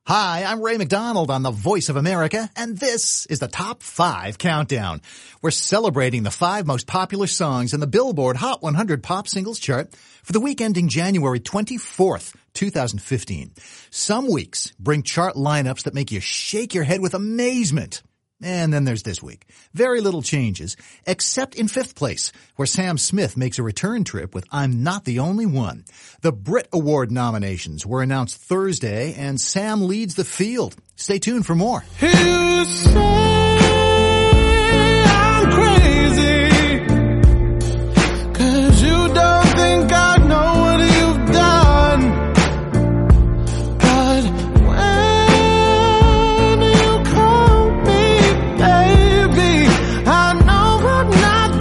Hi, I'm Ray McDonald on the Voice of America, and this is the Top 5 Countdown. We're celebrating the 5 most popular songs in the Billboard Hot 100 Pop Singles chart for the week ending January 24th, 2015. Some weeks bring chart lineups that make you shake your head with amazement. And then there's this week. Very little changes, except in 5th place, where Sam Smith makes a return trip with I'm Not the Only One. The Brit Award nominations were announced Thursday, and Sam leads the field. Stay tuned for more. You say I'm crazy, 'cause you don't think I know what you've done. But when you call me baby, I know I'm not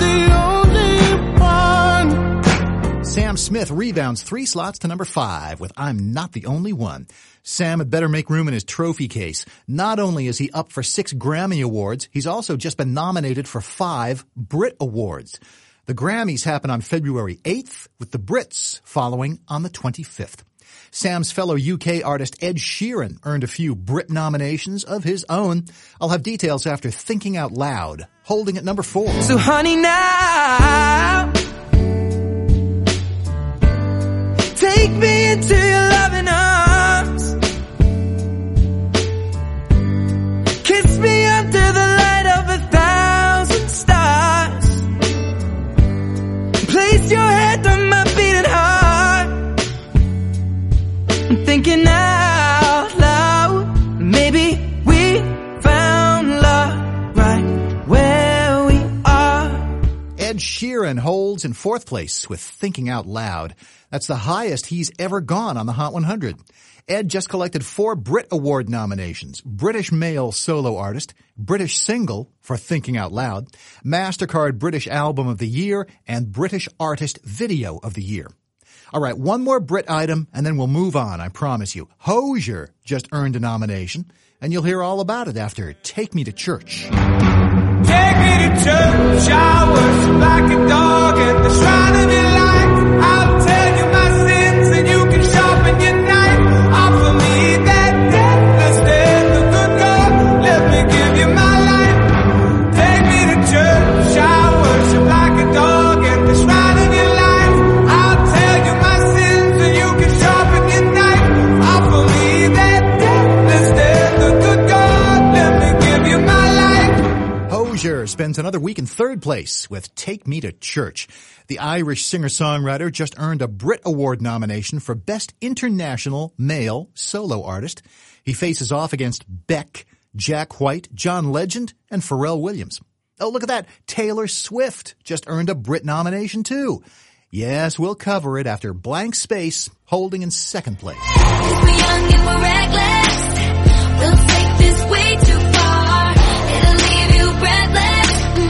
the only one. Sam Smith rebounds 3 slots to number 5 with I'm Not the Only One. Sam had better make room in his trophy case. Not only is he up for 6 Grammy Awards, he's also just been nominated for 5 Brit Awards. The Grammys happen on February 8th, with the Brits following on the 25th. Sam's fellow UK artist Ed Sheeran earned a few Brit nominations of his own. I'll have details after Thinking Out Loud, holding at number 4. So honey, now take me into your loving arms. Kiss me under the light of 1,000 stars. Place your head on my beating heart. I'm thinking out loud. Maybe we found love right where we are. Ed Sheeran holds in 4th place with Thinking Out Loud. That's the highest he's ever gone on the Hot 100. Ed just collected 4 Brit Award nominations: British Male Solo Artist, British Single for Thinking Out Loud, MasterCard British Album of the Year, and British Artist Video of the Year. All right, one more Brit item, and then we'll move on, I promise you. Hozier just earned a nomination, and you'll hear all about it after Take Me to Church. Take me to church, I worship like a dog at the shrine of your life. I'll tell you my sins and you can sharpen your knife. Offer me that death instead of good God. Let me give you my life. Take me to church, I worship like a dog at the shrine of your life. I'll tell you my sins and you can sharpen your knife. Offer me that death instead of good God. Let me give you my life. Hozier spends another week in 3rd place with Take Me to Church. The Irish singer-songwriter just earned a Brit Award nomination for Best International Male Solo Artist. He faces off against Beck, Jack White, John Legend, and Pharrell Williams. Oh, look at that. Taylor Swift just earned a Brit nomination too. Yes, we'll cover it after Blank Space, holding in 2nd place. If we're young and we're reckless, we'll take this way too far. It'll leave you breathless,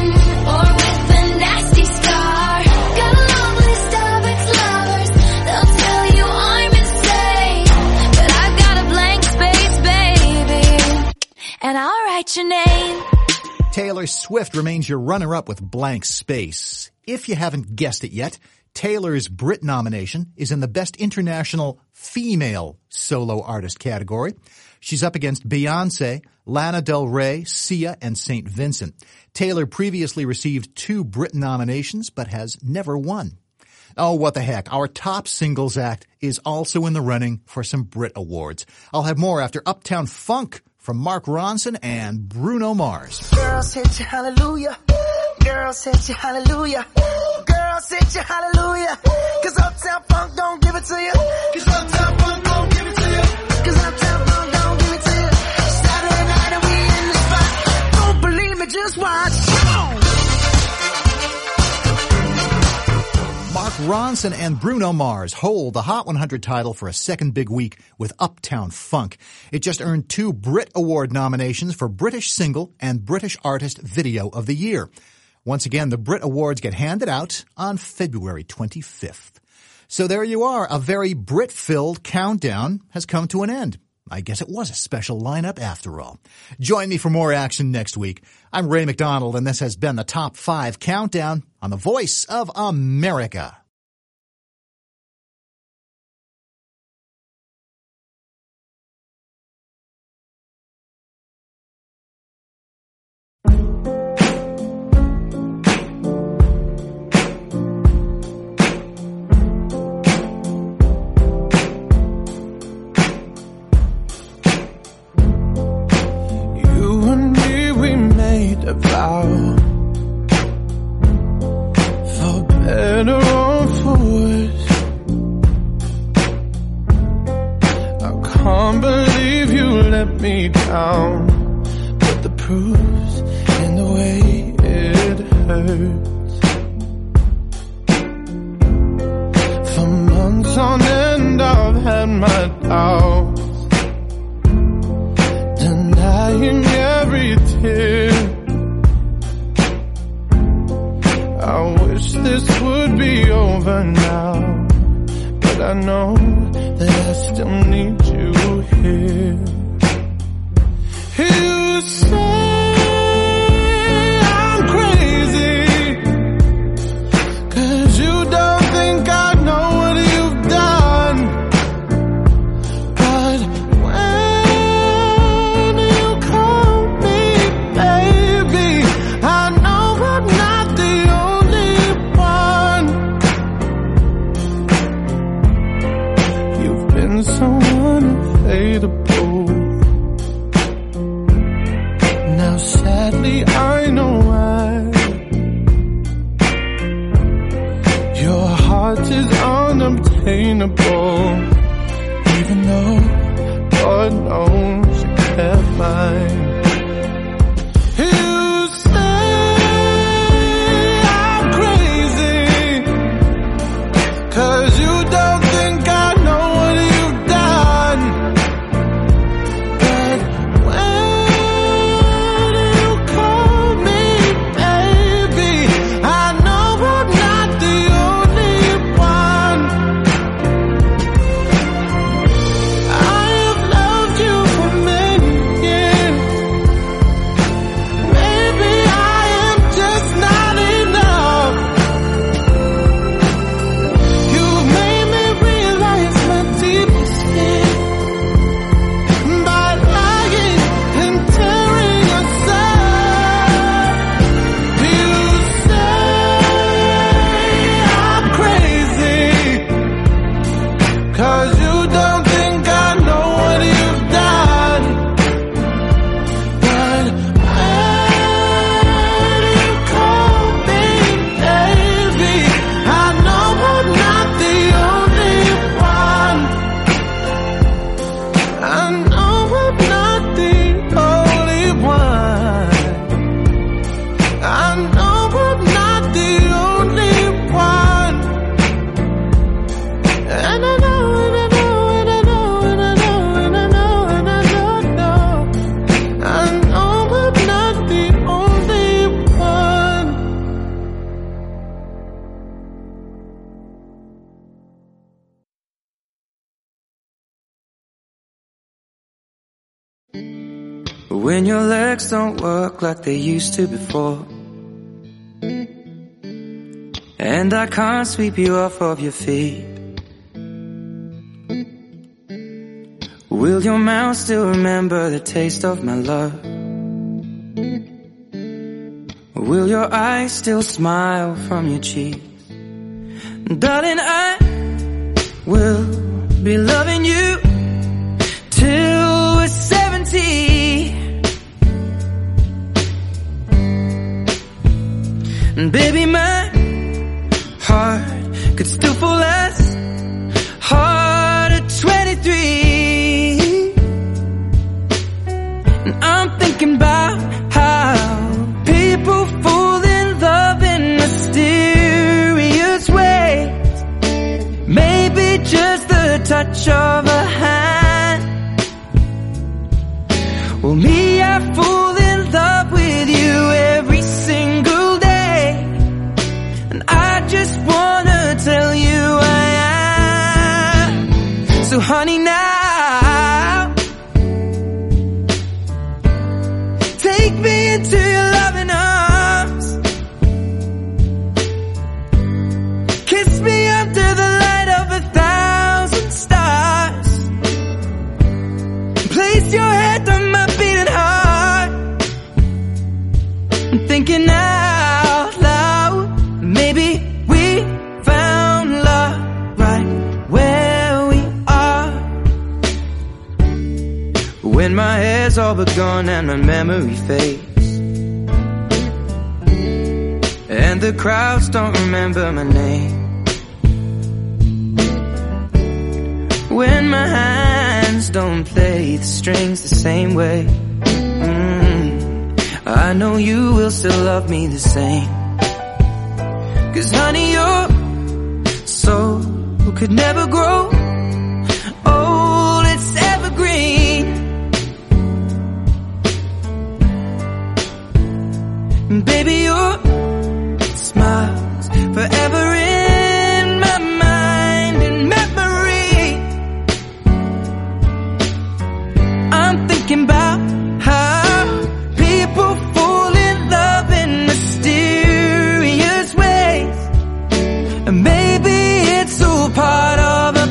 or with a nasty scar. Got a long list of ex-lovers, they'll tell you I'm insane. But I've got a blank space, baby, and I'll write your name. Taylor Swift remains your runner-up with Blank Space. If you haven't guessed it yet, Taylor's Brit nomination is in the Best International Female Solo Artist category. She's up against Beyoncé, Lana Del Rey, Sia, and St. Vincent. Taylor previously received 2 Brit nominations, but has never won. Oh, what the heck. Our top singles act is also in the running for some Brit Awards. I'll have more after Uptown Funk from Mark Ronson and Bruno Mars. Girls hit you hallelujah. Girls hit you hallelujah. Girls hit you hallelujah. 'Cause Uptown Funk don't give it to you. 'Cause Uptown Funk don't give it to you. 'Cause Uptown Funk don't give it to you. Saturday night and we in the spot. Don't believe me, just watch. Mark Ronson and Bruno Mars hold the Hot 100 title for a second big week with Uptown Funk. It just earned 2 Brit Award nominations for British Single and British Artist Video of the Year. Once again, the Brit Awards get handed out on February 25th. So there you are. A very Brit-filled countdown has come to an end. I guess it was a special lineup after all. Join me for more action next week. I'm Ray McDonald, and this has been the Top 5 Countdown on the Voice of America. let me down, but the proof's in the way it hurts. For months on end I've had my doubts, denying every tear. I wish this would be over now, but I know that I still need you here. You say I'm crazy, 'cause you don't think I know what you've done. But when you call me baby, I know I'm not the only one. You've been so unfadable. Now sadly I know why. Your heart is unobtainable, even though God knows you kept mine. You say I'm crazy, 'cause you don't think I know what you've done. But when you call me baby, I know I'm not the only one. I have loved you for many years. Maybe I am just not enough. You've made me realize my deepest fear by lying and tearing us up. You say I'm crazy, 'cause you don't think I know what you've done. But when you call me baby, I know I'm not the only one. I know I'm not the only one. I know I'm not the only one. And I know, and I know, and I know, and I know, and I know, and I know. I know I'm not the only one. When your legs don't work like they used to before, and I can't sweep you off of your feet, will your mouth still remember the taste of my love? Will your eyes still smile from your cheeks? Darling, I will be loving you till we're 70. And baby, my heart could still fall as hard at 23. And I'm thinking about how people fall in love in mysterious ways. Maybe just the touch of a hand. Well, me, I fall in love with you every single day, and I just wanna tell you I am. So honey, now take me into your loving arms, kiss me under the light of 1,000 stars, place your head on my beating heart. I'm thinking out loud, maybe we found love right where we are. When my hair's all but gone and my memory fades, and the crowds don't remember my name, when my hands hands don't play the strings the same way. I know you will still love me the same. 'Cause honey, your soul could never grow old, it's evergreen. And baby, your smile's forever in my mind and memory. I'm thinking about how people fall in love in mysterious ways, and maybe it's all part of a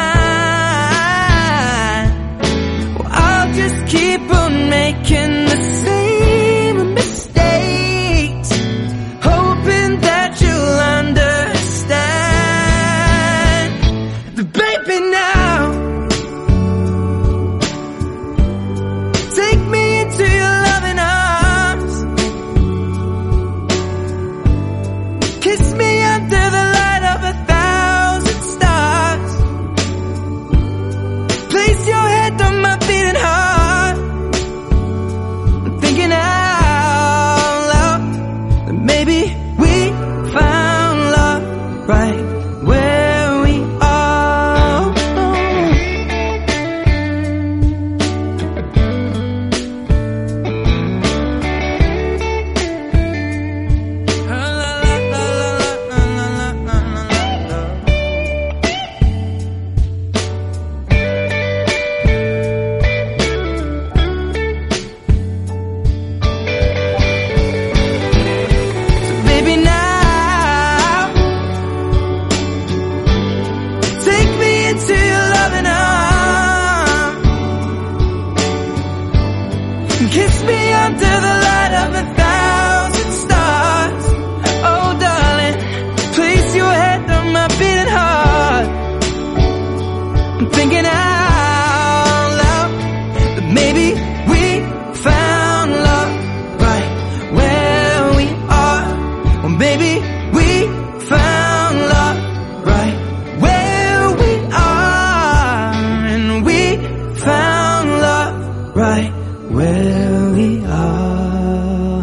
plan. Well, I'll just keep on making the same mistakes, hoping that you'll understand. But baby, now take me into your loving arms, kiss me under the light of 1,000 stars, place your head on my beating heart. I'm thinking out loud that maybe we found love right where we are. So baby, now take me into your loving arms, kiss me under the light of 1,000 stars. Oh darling, place your head on my beating heart. I'm thinking out loud that maybe we found love right where we are. Well, maybe we found love right where we are, and we found love right where we are.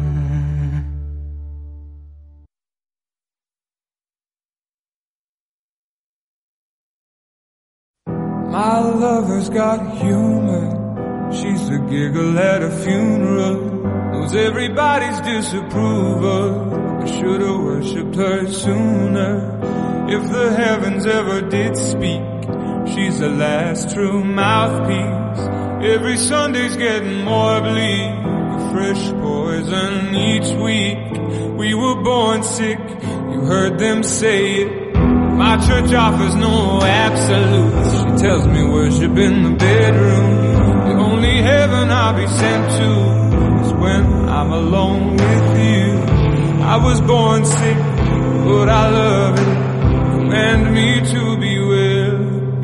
My lover's got humor. She's a giggle at a funeral. Knows everybody's disapproval. I should've worshipped her sooner. If the heavens ever did speak, she's the last true mouthpiece. Every Sunday's getting more bleak, a fresh poison each week. We were born sick, you heard them say it. My church offers no absolutes. She tells me worship in the bedroom. The only heaven I'll be sent to is when I'm alone with you. I was born sick, but I love it. Command me to be well.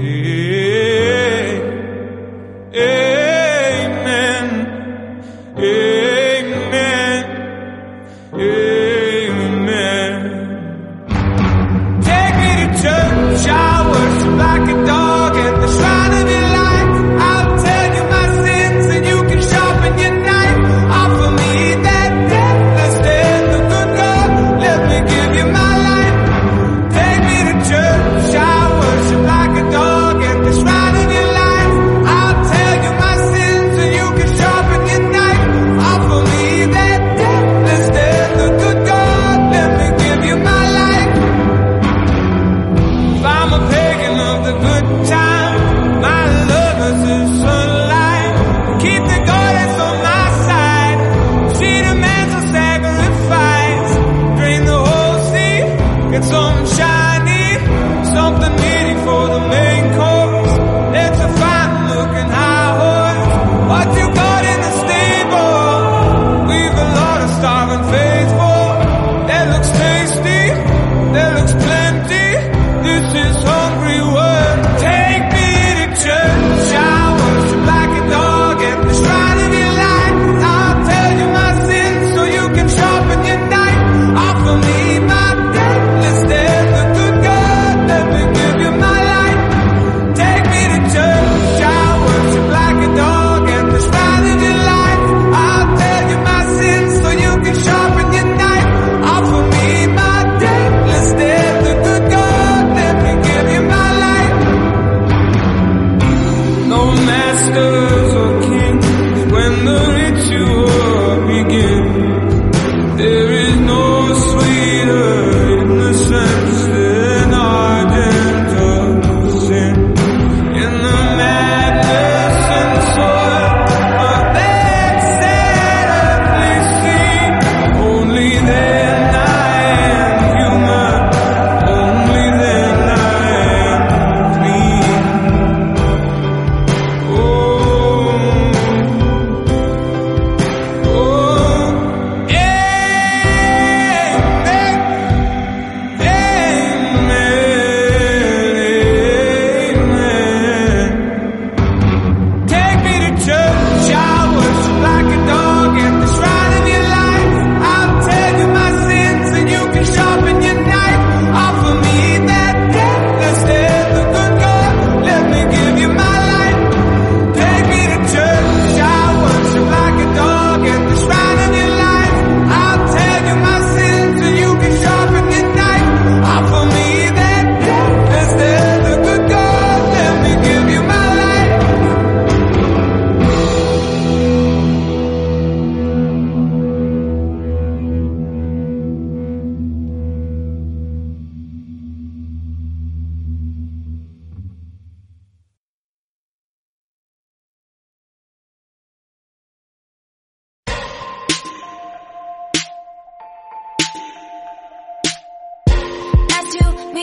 Amen. Amen. Amen. Take me to church, I worship like a dog at the shrine of your light. I'll tell you my sins and you can sharpen your knife. Offer me that deathless death, the good God, let me give you my life. Take me to church, I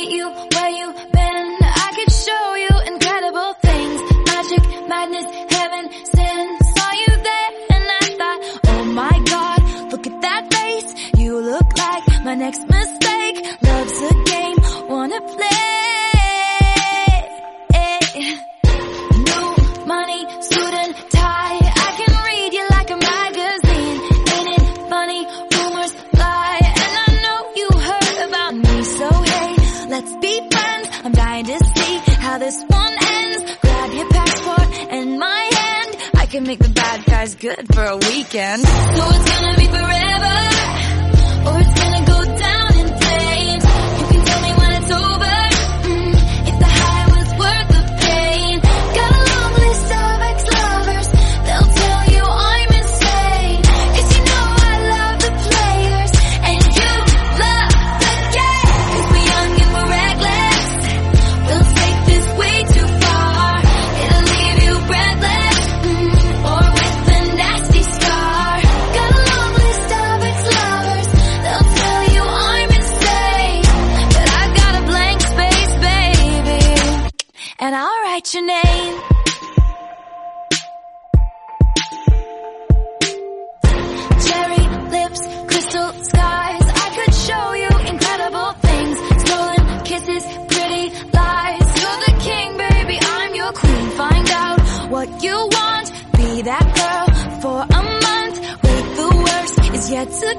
meet you where you been. I could show you incredible things. Magic, madness, heaven, sin. Saw you there and I thought, oh my God, look at that face. You look like my next mistake. Love's a game, wanna play. New money, suit and tie. I can read you like a magazine. Ain't it funny? Rumors lie. And I know you heard about me. So hey, let's be friends. I'm dying to see how this one ends. Grab your passport and my hand. I can make the bad guys good for a weekend. So it's gonna be forever, or it's gonna go down in flames. You can tell me when it's over, if the high was worth the pain. Got a long list of ex-lovers, they'll tell you I'm insane. 'Cause you know I love the players, and you love the game. 'Cause we're young and we're reckless, we'll take this way too far. It'll leave you breathless, or with a nasty scar. Got a long list of ex-lovers, they'll tell you I'm insane. But I've got a blank space, baby, and I'll write your name. Cherry lips, crystal skies. I could show you incredible things. Stolen kisses, pretty lies. You're the king, baby, I'm your queen. Find out what you want, be that girl for a month. Wait, the worst is yet to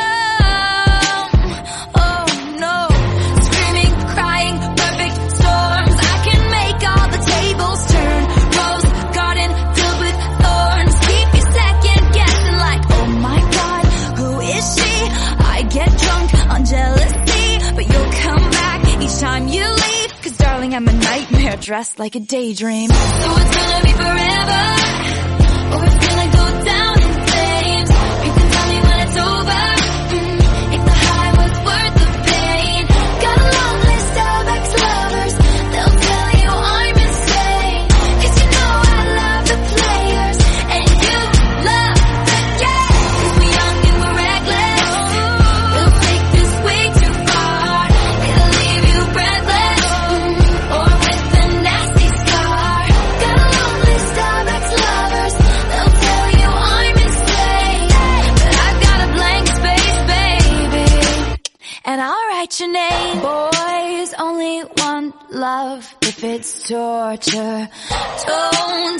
come. Oh no, screaming, crying, perfect storms. I can make all the tables turn. Rose garden filled with thorns. Keep you second guessing like, oh my God, who is she? I get drunk on jealousy, but you'll come back each time you leave. 'Cause darling, I'm a nightmare dressed like a daydream. So it's gonna be forever, or it's gonna go down in flames. You can tell me when it's over, if the high was worth the pain. Got a long list of ex-lovers, they'll tell you I'm insane. 'Cause you know I love the players, and you love the game. 'Cause we're young and we're reckless, we'll take this way too far. It'll leave you breathless, or with a nasty scar. Got a long list of ex-lovers, they'll tell you I'm insane. But I've got a blank space, baby, and I'll write your name. Boys only want love if it's torture. Don't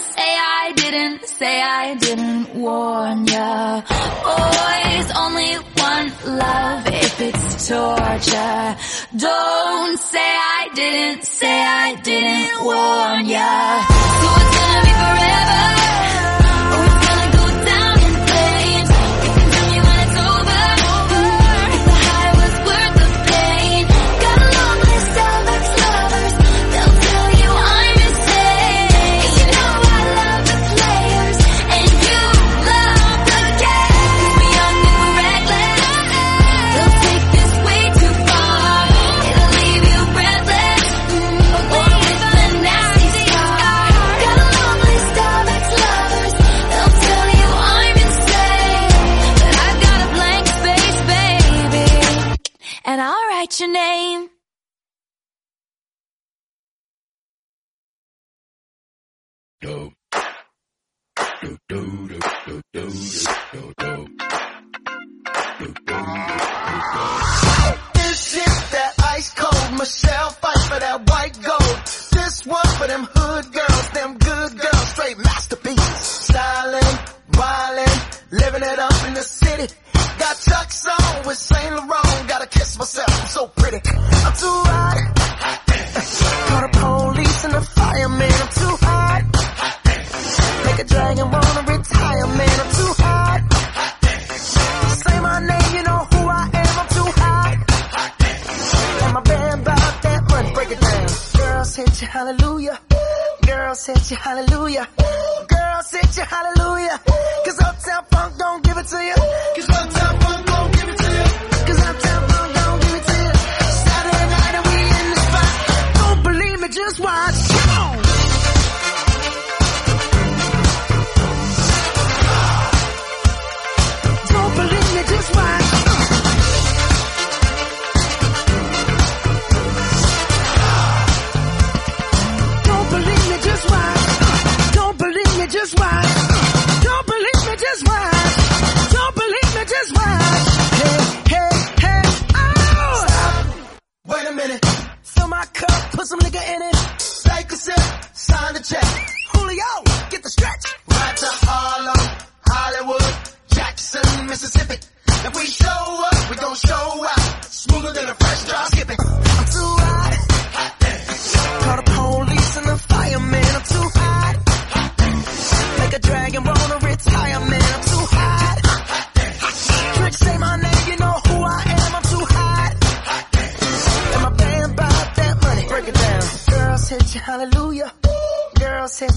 say I didn't warn ya. Boys only want love if it's torture. Don't say I didn't warn ya. So it's gonna be forever, or it's gonna go down in flames. You can tell me when it's over, if the high was worth the pain. Got a long list of ex-lovers, they'll tell you I'm insane. 'Cause you know I love the players, and you love the game. 'Cause we're young and we're reckless, we'll take this way too far. It'll leave you breathless, or with a nasty scar. Got a long list of ex-lovers, they'll tell you I'm insane. But I've got a blank space, baby, and I'll write your name. This is that ice cold Michelle fight for that white gold. This one for them hood girls, them good girls, straight masterpieces. Stylin', wildin', living it up in the city. Got Chuck's on with Saint Laurent. Gotta kiss myself, I'm so pretty. I'm too hot. Call the police and the fireman. I'm too hot. Make a dragon wanna retire, man. I'm too hot. Say my name, you know who I am. I'm too hot. And my band bought that money. Break it down. Girls hit you, hallelujah. Girls hit you, hallelujah. Girls hit you, hallelujah. 'Cause Uptown Funk don't give it to you. 'Cause Uptown Funk don't give it to you. 'Cause Uptown Funk don't give it to you. Saturday night and we in the spot. Don't believe me, just watch. Come on. Don't believe me, just watch.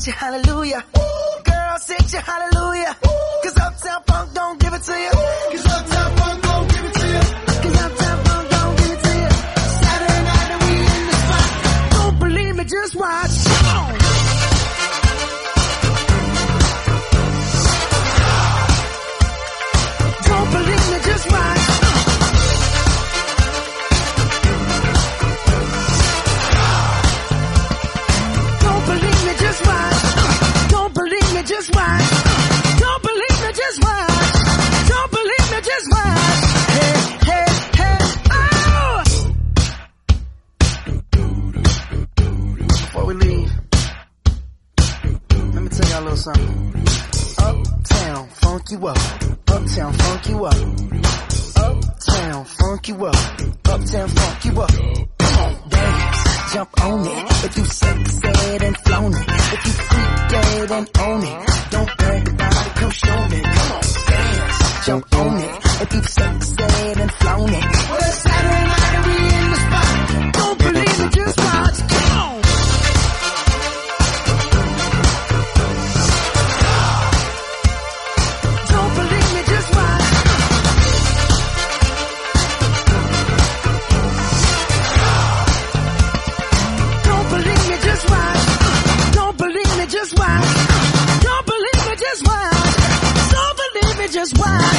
you hallelujah. Girl, sit you hallelujah. Cause Uptown Funk don't give it to you. Cause Uptown Funk don't give it to you. Cause Uptown Funk don't give it to you. Saturday night and we in the spot. Don't believe me, just watch. Come on. Don't believe me, just watch. Don't believe me, just watch. Don't believe me, just watch. Don't believe me, just watch. Don't believe me, just watch. Hey, hey, hey, oh! Before we leave, let me tell y'all a little something. Uptown, funk you up. Uptown, funk you up. Uptown, funk you up. Uptown, funk you up. Come on, dance, jump on it. If you sexed and flown it. If you freak dead and own it. Don't brag about it, come show me. Come on, dance, jump on it. If you sexed and flown it. Well, it's Saturday night and we in the spot. Don't believe it, just watch. Come on. Don't believe me, just watch. Don't believe me, just watch. Don't believe me, just watch. Don't believe me, just watch. Don't believe me, just watch.